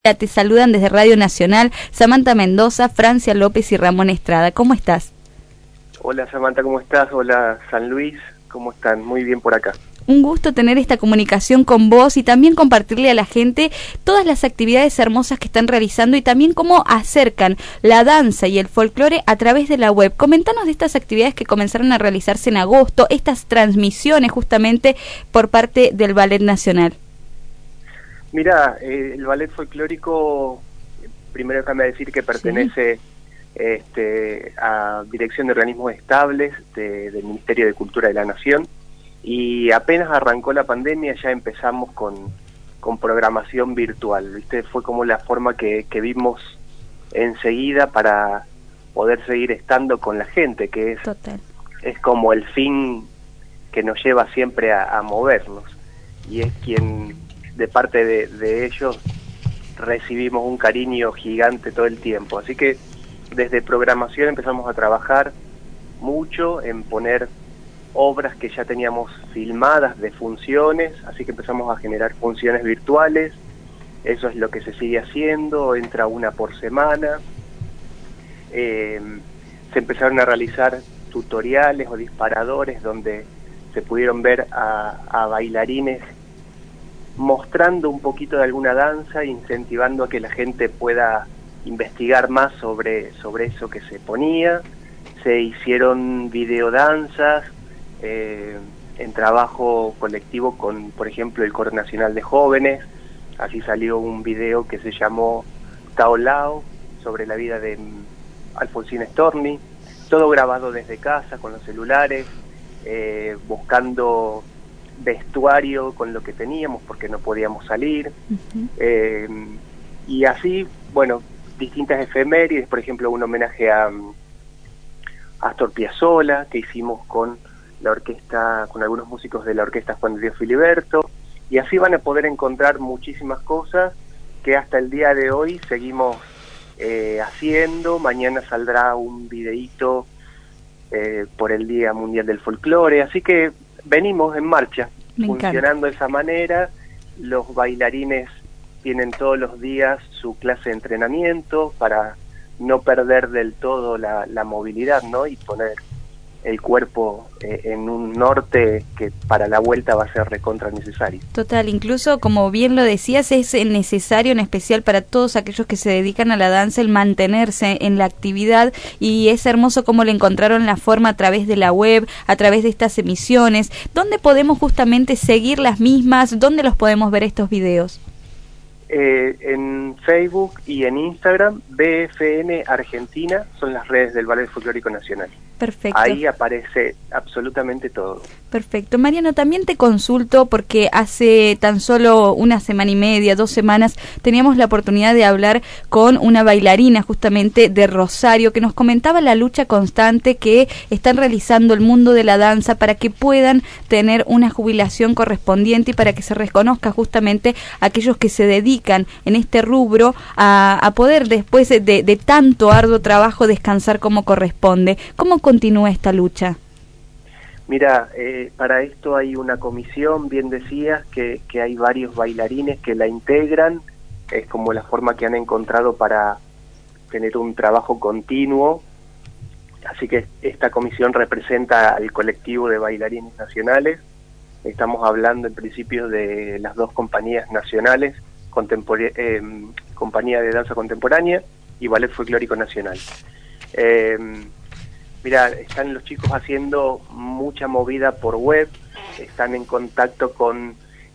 Te saludan desde Radio Nacional Samantha Mendoza, Francia López y Ramón Estrada. ¿Cómo estás? Hola Samantha, ¿cómo estás? Hola San Luis, ¿cómo están? Muy bien por acá. Un gusto tener esta comunicación con vos y también compartirle a la gente todas las actividades hermosas que están realizando y también cómo acercan la danza y el folclore a través de la web. Comentanos de estas actividades que comenzaron a realizarse en agosto, estas transmisiones justamente por parte del Ballet Nacional. Mira, el ballet folclórico, primero déjame decir que pertenece a Dirección de Organismos Estables del Ministerio de Cultura de la Nación, y apenas arrancó la pandemia ya empezamos con programación virtual, ¿viste? Fue como la forma que vimos enseguida para poder seguir estando con la gente, que es como el fin que nos lleva siempre a movernos, y es quien... de parte de ellos recibimos un cariño gigante todo el tiempo, así que desde programación empezamos a trabajar mucho en poner obras que ya teníamos filmadas de funciones, así que empezamos a generar funciones virtuales. Eso es lo que se sigue haciendo, entra una por semana. Se empezaron a realizar tutoriales o disparadores donde se pudieron ver a bailarines mostrando un poquito de alguna danza, incentivando a que la gente pueda investigar más sobre eso que se ponía. Se hicieron videodanzas en trabajo colectivo con, por ejemplo, el Coro Nacional de Jóvenes. Así salió un video que se llamó Tao Lao, sobre la vida de Alfonsín Storni, todo grabado desde casa con los celulares, buscando vestuario con lo que teníamos porque no podíamos salir. Y así, bueno, distintas efemérides, por ejemplo un homenaje a Astor Piazzolla que hicimos con la orquesta, con algunos músicos de la orquesta Juan de Dios Filiberto, y así van a poder encontrar muchísimas cosas que hasta el día de hoy seguimos haciendo. Mañana saldrá un videíto por el Día Mundial del Folclore, así que venimos en marcha, funcionando de esa manera. Los bailarines tienen todos los días su clase de entrenamiento para no perder del todo la movilidad, ¿no? Y poner el cuerpo en un norte que para la vuelta va a ser recontra necesario. Total, incluso como bien lo decías, es necesario en especial para todos aquellos que se dedican a la danza el mantenerse en la actividad, y es hermoso cómo le encontraron la forma a través de la web, a través de estas emisiones. ¿Dónde podemos justamente seguir las mismas? ¿Dónde los podemos ver estos videos? En Facebook y en Instagram, BFN Argentina son las redes del Ballet Folclórico Nacional. Perfecto. Ahí aparece absolutamente todo. Perfecto. Mariano, también te consulto porque hace tan solo una semana y media, 2 semanas, teníamos la oportunidad de hablar con una bailarina justamente de Rosario que nos comentaba la lucha constante que están realizando el mundo de la danza para que puedan tener una jubilación correspondiente y para que se reconozca justamente a aquellos que se dedican en este rubro a poder después de tanto arduo trabajo descansar como corresponde. ¿Cómo continúa esta lucha? Mira, para esto hay una comisión, bien decías, que hay varios bailarines que la integran. Es como la forma que han encontrado para tener un trabajo continuo. Así que esta comisión representa al colectivo de bailarines nacionales. Estamos hablando en principio de las 2 compañías nacionales, Compañía de Danza Contemporánea y Ballet Folclórico Nacional. Mira, están los chicos haciendo mucha movida por web, están en contacto con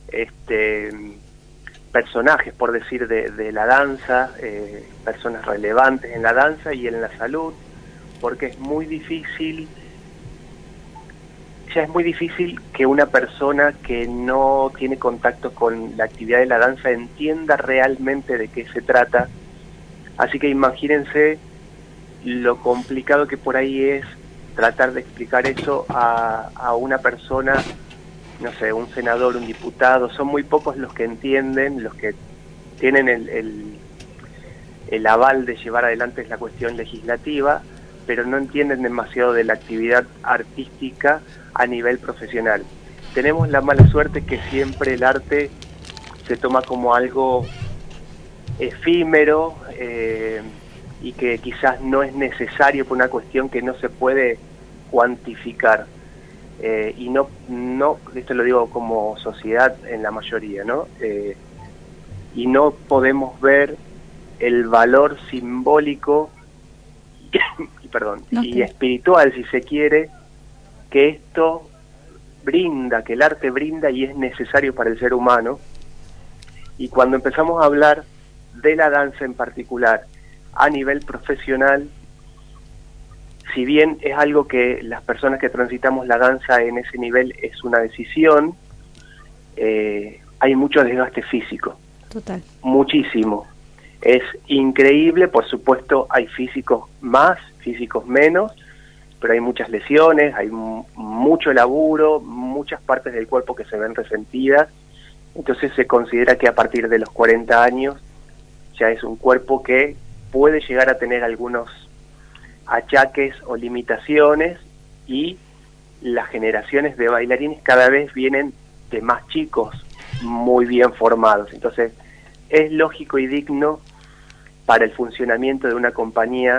personajes, por decir, de la danza, personas relevantes en la danza y en la salud, porque es muy difícil, ya es muy difícil que una persona que no tiene contacto con la actividad de la danza entienda realmente de qué se trata. Así que imagínense lo complicado que por ahí es tratar de explicar eso a una persona, no sé, un senador, un diputado. Son muy pocos los que entienden, los que tienen el aval de llevar adelante la cuestión legislativa, pero no entienden demasiado de la actividad artística a nivel profesional. Tenemos la mala suerte que siempre el arte se toma como algo efímero y que quizás no es necesario por una cuestión que no se puede cuantificar. Y no, esto lo digo como sociedad en la mayoría, ¿no? Y no podemos ver el valor simbólico y espiritual, si se quiere, que esto brinda, que el arte brinda y es necesario para el ser humano. Y cuando empezamos a hablar de la danza en particular a nivel profesional, si bien es algo que las personas que transitamos la danza en ese nivel es una decisión, hay mucho desgaste físico. Total. Muchísimo. Es increíble, por supuesto hay físicos más, físicos menos, pero hay muchas lesiones, hay mucho laburo, muchas partes del cuerpo que se ven resentidas. Entonces se considera que a partir de los 40 años ya es un cuerpo que puede llegar a tener algunos achaques o limitaciones, y las generaciones de bailarines cada vez vienen de más chicos muy bien formados. Entonces es lógico y digno para el funcionamiento de una compañía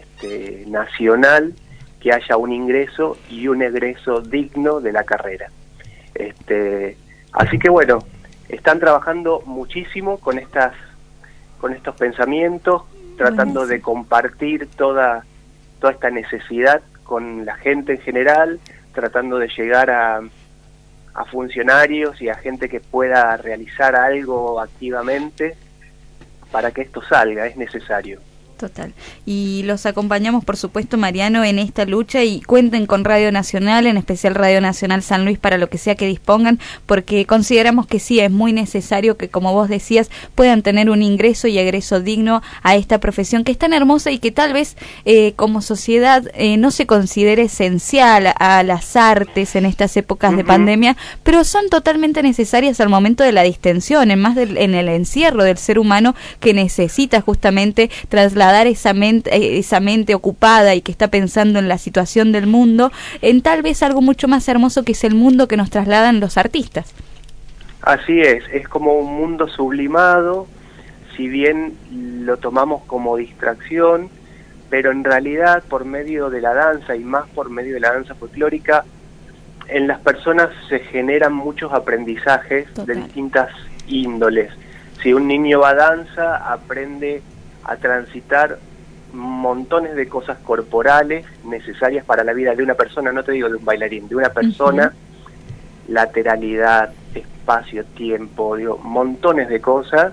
nacional que haya un ingreso y un egreso digno de la carrera. Así que bueno, están trabajando muchísimo con estos pensamientos, tratando de compartir toda esta necesidad con la gente en general, tratando de llegar a funcionarios y a gente que pueda realizar algo activamente para que esto salga, es necesario. Total. Y los acompañamos, por supuesto, Mariano, en esta lucha, y cuenten con Radio Nacional, en especial Radio Nacional San Luis, para lo que sea que dispongan, porque consideramos que sí, es muy necesario que, como vos decías, puedan tener un ingreso y egreso digno a esta profesión que es tan hermosa y que tal vez como sociedad no se considere esencial a las artes en estas épocas de pandemia, pero son totalmente necesarias al momento de la distensión, en el encierro del ser humano, que necesita justamente trasladar esa mente ocupada y que está pensando en la situación del mundo, en tal vez algo mucho más hermoso que es el mundo que nos trasladan los artistas. Así es como un mundo sublimado, si bien lo tomamos como distracción, pero en realidad por medio de la danza, y más por medio de la danza folclórica, en las personas se generan muchos aprendizajes de distintas índoles. Si un niño va a danza, aprende a transitar montones de cosas corporales necesarias para la vida de una persona, no te digo de un bailarín, de una persona, lateralidad, espacio, tiempo, digo, montones de cosas,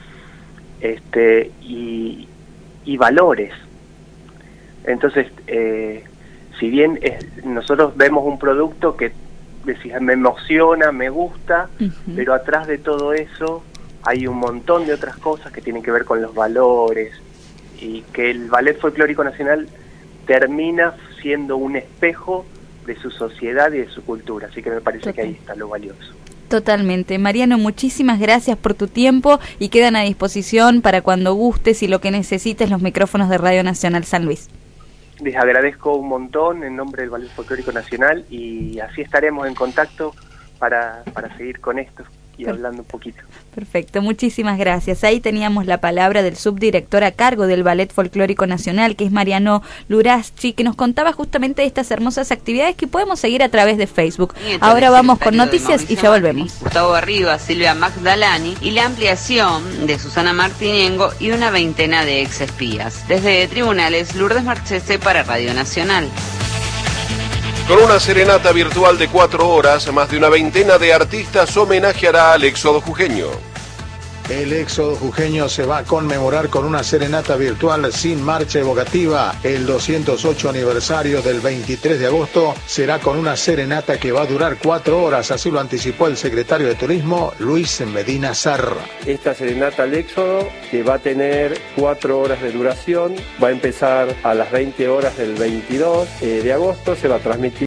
y valores. Entonces, si bien nosotros vemos un producto que decís, me emociona, me gusta, pero atrás de todo eso hay un montón de otras cosas que tienen que ver con los valores, y que el Ballet Folclórico Nacional termina siendo un espejo de su sociedad y de su cultura. Así que me parece que ahí está lo valioso. Totalmente. Mariano, muchísimas gracias por tu tiempo, y quedan a disposición para cuando gustes y lo que necesites los micrófonos de Radio Nacional San Luis. Les agradezco un montón en nombre del Ballet Folclórico Nacional, y así estaremos en contacto para seguir con esto y hablando un poquito. Perfecto, muchísimas gracias. Ahí teníamos la palabra del subdirector a cargo del Ballet Folclórico Nacional, que es Mariano Luraschi, que nos contaba justamente de estas hermosas actividades que podemos seguir a través de Facebook. Ahora vamos con noticias y ya volvemos. Gustavo Arriba, Silvia Magdalani y la ampliación de Susana Martinengo y una veintena de exespías. Desde Tribunales, Lourdes Marchese para Radio Nacional. Con una serenata virtual de 4 horas, más de una veintena de artistas homenajeará al éxodo jujeño. El éxodo jujeño se va a conmemorar con una serenata virtual sin marcha evocativa. El 208 aniversario del 23 de agosto será con una serenata que va a durar 4 horas, así lo anticipó el secretario de Turismo, Luis Medina Serra. Esta serenata al éxodo, que va a tener 4 horas de duración, va a empezar a las 20 horas del 22 de agosto, se va a transmitir